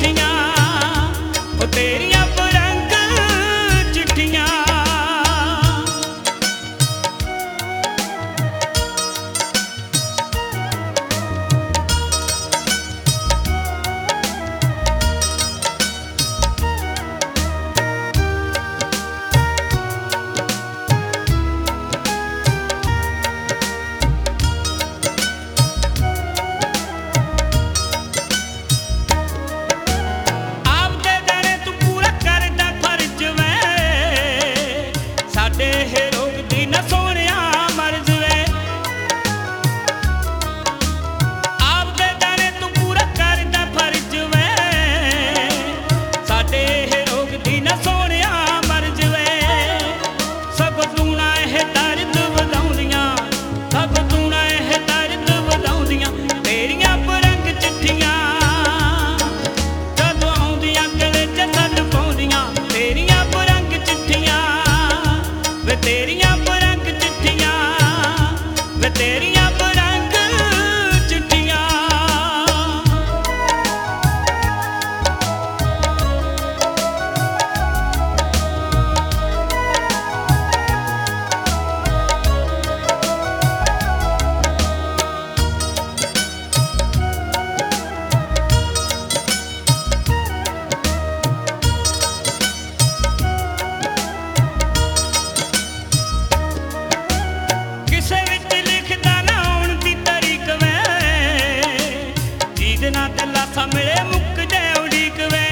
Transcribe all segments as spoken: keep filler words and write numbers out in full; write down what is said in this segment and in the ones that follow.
चिट्ठियां ओ तेरियां बरंग चिट्ठियां। तेरियां बरंग चिट्ठियां वे तेरियां बरंग चिट्ठियां। मिले मुक जाए उड़ीक वे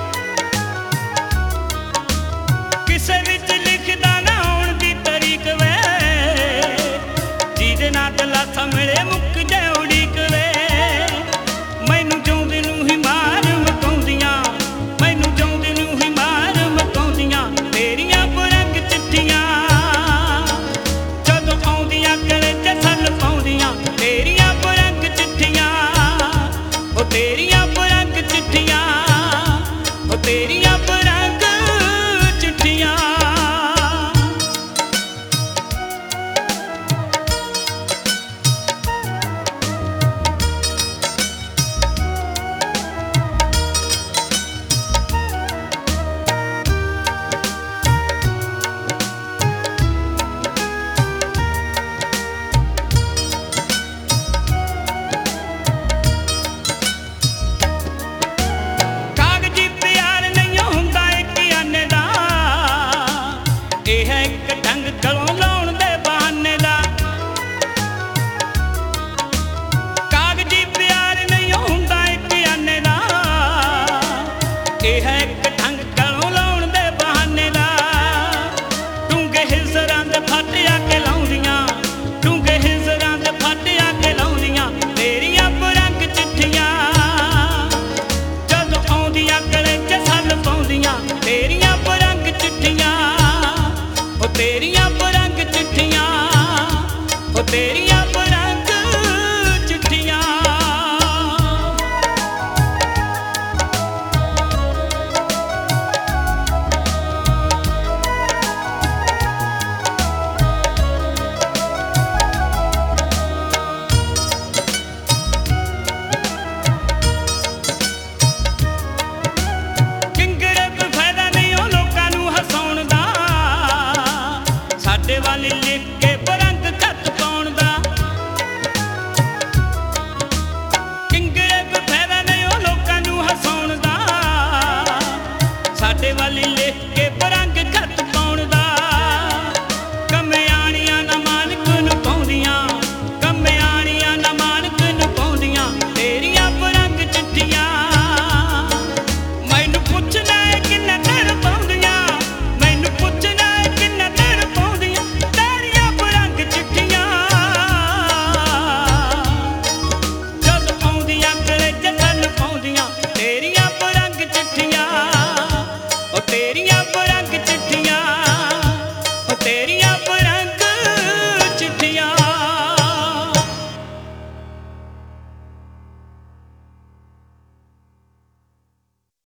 किसे विच लिखदा ना आउण दी तरीक वे जिहदे नाल लासा मिले मुक जाए उड़ीक वे। मैनू जिउंदे नूं ही मार मकाउंदियां मैनू जिउंदे नूं ही मार मकाउंदियां तेरियां बरंग चिट्ठियां। जदों आउंदियां गले च सल पाउंदियां तेरियां बरंग चिट्ठियां ओ तेरियां बरंग चिट्ठियां ओ तेरियां बरंग चिट्ठियां। तेरियां बरंग चिट्ठियां ओ तेरियां बरंग चिट्ठियां ओ तेरियां बरंग चिट्ठियां। वाली लिख के बरंग खत पाउण दा किंगरे कोई फायदा नहीं ओ लोकां नूं हसाउण दा। साडे वाली लिख